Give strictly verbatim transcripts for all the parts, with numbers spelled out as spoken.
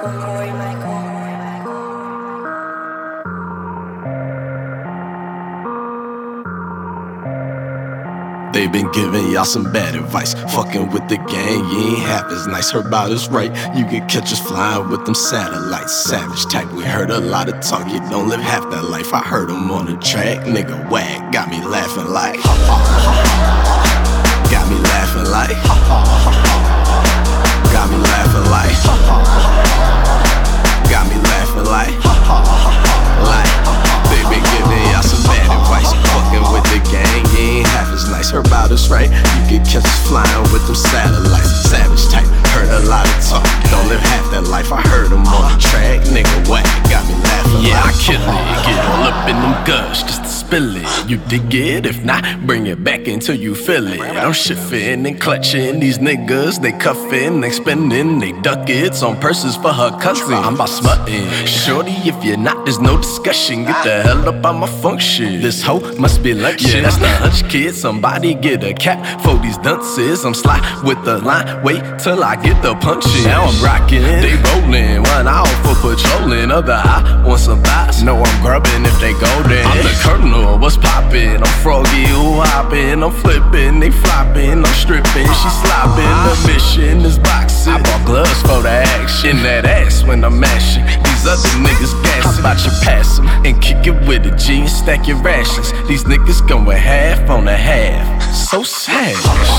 They been giving y'all some bad advice. Fucking with the gang, you ain't half as nice. Heard about us right, you can catch us flying with them satellites. Savage type, we heard a lot of talk. You don't live half that life. I heard them on the track, nigga wag. Got me laughing like ha ha ha. Got me laughing like ha ha ha. Got me laughing like ha ha ha. Got me laughing like ha ha ha. Like they been giving y'all some bad advice. Fucking with the gang, you ain't half as nice. Heard about us right, you can catch us flying with them satellites. Savage type, heard a lot of talk. Don't live half that life. I heard them on the track, nigga whack. Got me laughing. Yeah, like, I kill it, get all up in them guts just to spill it. You dig it? If not, bring it back until you feel it. I'm shifting and clutching these niggas. They cuffing, they spending, they ducats on purses for her cousin. I'm about smutting. Shorty, if you're not, there's no discussion. Get the hell up on my function. This hoe must be lunch. Yeah, that's the hunch, kid. Somebody get a cap for these dunces. I'm sly with the line. Wait till I get the punching. Now I'm rocking, they rolling. One out for patrolling. Other eye on some thighs. Know I'm grubbing if they golden. I'm the colonel, what's poppin'? I'm froggy, who hoppin'? I'm flippin', they floppin'. I'm strippin', she sloppin'. The mission is boxing. I bought gloves for the action. In that ass when I'm mashing. These other niggas gassing. How about you pass them and kick it with a G and stack your rations? These niggas going half on a half. So sad.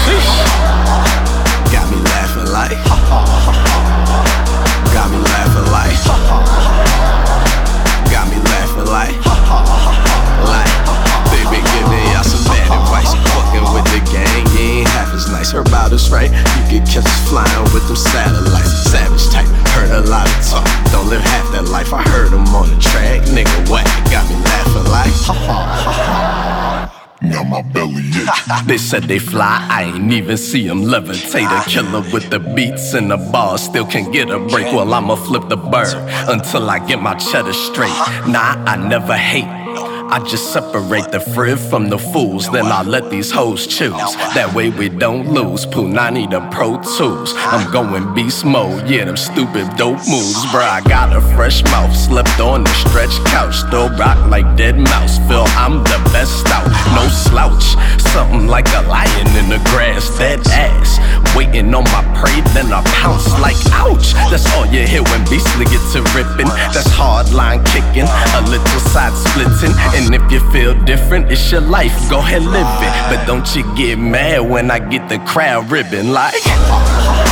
got me laughing like ha ha ha. Got me laughing like ha ha ha. Got me laughing like ha ha ha. Like they been giving y'all some bad advice. Fucking with the gang, you ain't half as nice. Heard about us right, you can catch us flying with them satellites. Savage type, heard a lot of talk. Don't live half that life. I heard them on the track, nigga whack. Got me laughing like ha ha ha. Now my belly ache. They said they fly, I ain't even see them levitate. A killer with the beats and the bars, still can't get a break. Well, I'ma flip the bird until I get my cheddar straight. Nah, I never hate, I just separate the frib from the fools. Then I let these hoes choose, that way we don't lose. Punani the Pro Tools, I'm going beast mode. Yeah, them stupid dope moves, bruh. I got a fresh mouth, slept on the stretch couch. Still rock like dead mouse, feel I'm the best out. No slouch, something like a lion in the grass. Dead ass, waiting on my prey, then I pounce like ouch. That's all you hear when Beastly get to ripping. That's hard line kicking, a little side splitting. And if you feel different, it's your life, go ahead live it. But don't you get mad when I get the crowd ribbing like